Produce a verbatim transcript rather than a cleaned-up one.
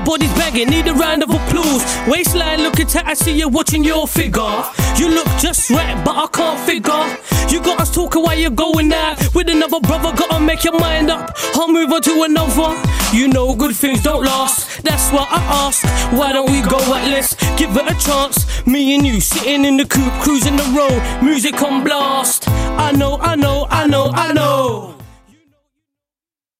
Your body's begging, need a round of applause. Waistline looking tight, I see you watching your figure. You look just right, but I can't figure. You got us talking while you're going out with another brother, gotta make your mind up. I'll move on to another. You know good things don't last, that's why I ask, why don't we go out, let's give it a chance. Me and you sitting in the coupe, cruising the road, music on blast. I know, I know, I know, I know.